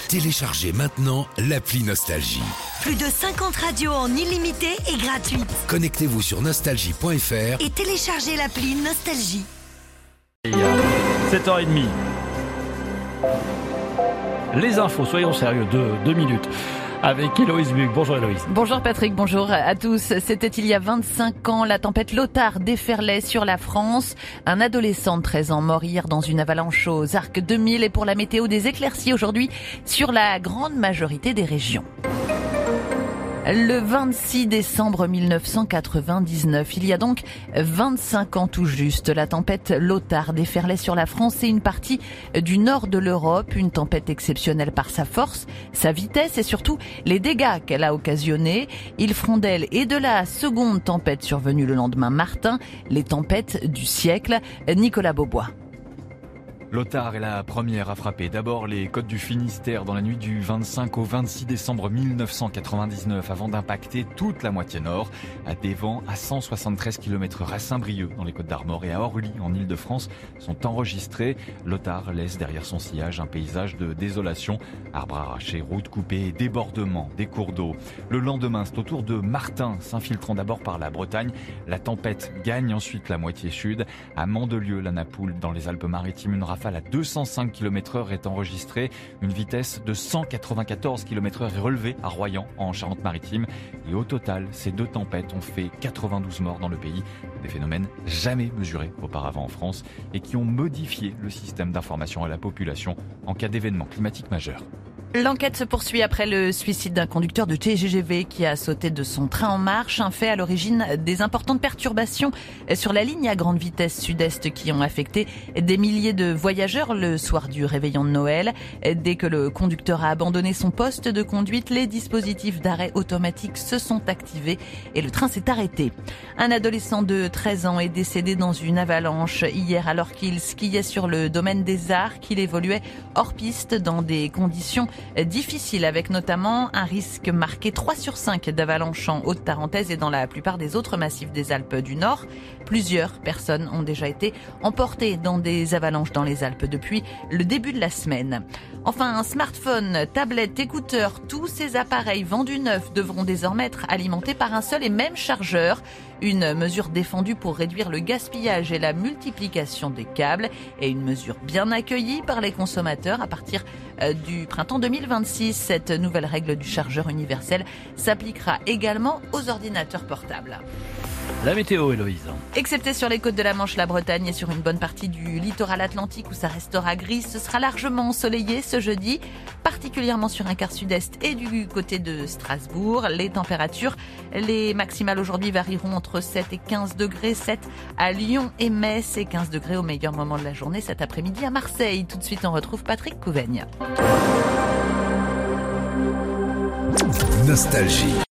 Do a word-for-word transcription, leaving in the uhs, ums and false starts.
Téléchargez maintenant l'appli Nostalgie. Plus de cinquante radios en illimité et gratuite. Connectez-vous sur nostalgie point f r et téléchargez l'appli Nostalgie. sept heures trente. Les infos, soyons sérieux, de deux minutes. Avec Héloïse Buc. Bonjour Héloïse. Bonjour Patrick, bonjour à tous. C'était il y a vingt-cinq ans, la tempête Lothar déferlait sur la France. Un adolescent de treize ans mort hier dans une avalanche aux Arcs deux mille et pour la météo des éclaircies aujourd'hui sur la grande majorité des régions. Le vingt-six décembre mille neuf cent quatre-vingt-dix-neuf, il y a donc vingt-cinq ans tout juste, la tempête Lothar déferlait sur la France et une partie du nord de l'Europe, une tempête exceptionnelle par sa force, sa vitesse et surtout les dégâts qu'elle a occasionnés. Il feront d'elle et de la seconde tempête survenue le lendemain Martin, les tempêtes du siècle. Nicolas Beaubois. Lothar est la première à frapper. D'abord les côtes du Finistère dans la nuit du vingt-cinq au vingt-six décembre mille neuf cent quatre-vingt-dix-neuf avant d'impacter toute la moitié nord. À des vents à cent soixante-treize kilomètres heure à Saint-Brieuc dans les Côtes d'Armor et à Orly en Île-de-France sont enregistrés. Lothar laisse derrière son sillage un paysage de désolation. Arbres arrachés, routes coupées, débordements, des cours d'eau. Le lendemain, c'est au tour de Martin, s'infiltrant d'abord par la Bretagne. La tempête gagne ensuite la moitié sud. À Mandelieu, la Napoule, dans les Alpes-Maritimes, une rafale à deux cent cinq kilomètres heure est enregistrée. Une vitesse de cent quatre-vingt-quatorze kilomètres heure est relevée à Royan, en Charente-Maritime. Et au total, ces deux tempêtes ont fait quatre-vingt-douze morts dans le pays. Des phénomènes jamais mesurés auparavant en France et qui ont modifié le système d'information à la population en cas d'événement climatique majeur. L'enquête se poursuit après le suicide d'un conducteur de T G V qui a sauté de son train en marche, un fait à l'origine des importantes perturbations sur la ligne à grande vitesse sud-est qui ont affecté des milliers de voyageurs le soir du réveillon de Noël. Dès que le conducteur a abandonné son poste de conduite, les dispositifs d'arrêt automatique se sont activés et le train s'est arrêté. Un adolescent de treize ans est décédé dans une avalanche hier alors qu'il skiait sur le domaine des Arcs, qu'il évoluait hors piste dans des conditions difficile avec notamment un risque marqué trois sur cinq d'avalanche en Haute-Tarentaise et dans la plupart des autres massifs des Alpes du Nord. Plusieurs personnes ont déjà été emportées dans des avalanches dans les Alpes depuis le début de la semaine. Enfin, un smartphone, tablette, écouteurs, tous ces appareils vendus neufs devront désormais être alimentés par un seul et même chargeur. Une mesure défendue pour réduire le gaspillage et la multiplication des câbles et une mesure bien accueillie par les consommateurs à partir du printemps deux mille vingt-six. Cette nouvelle règle du chargeur universel s'appliquera également aux ordinateurs portables. La météo, Héloïse. Excepté sur les côtes de la Manche, la Bretagne et sur une bonne partie du littoral atlantique où ça restera gris, ce sera largement ensoleillé ce jeudi, particulièrement sur un quart sud-est et du côté de Strasbourg. Les températures, les maximales aujourd'hui varieront entre sept et quinze degrés, sept à Lyon et Metz et quinze degrés au meilleur moment de la journée cet après-midi à Marseille. Tout de suite, on retrouve Patrick Couvaigne. Nostalgie.